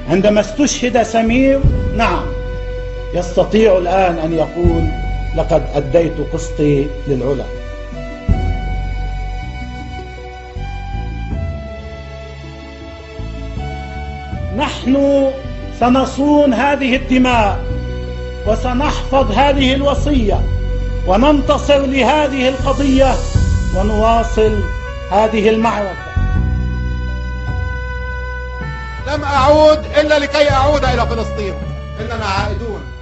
عندما استشهد سمير نعم يستطيع الآن أن يقول لقد أديت قسطي للعلا. نحن سنصون هذه الدماء وسنحفظ هذه الوصية وننتصر لهذه القضية ونواصل هذه المعركة. لم أعود إلا لكي أعود إلى فلسطين، إننا عائدون.